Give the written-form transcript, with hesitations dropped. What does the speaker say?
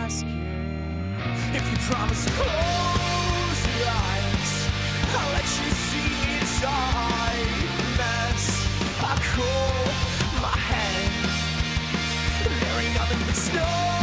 casket. If you promise to close your eyes, I'll let you see inside the mess I call my head. There ain't nothing but snow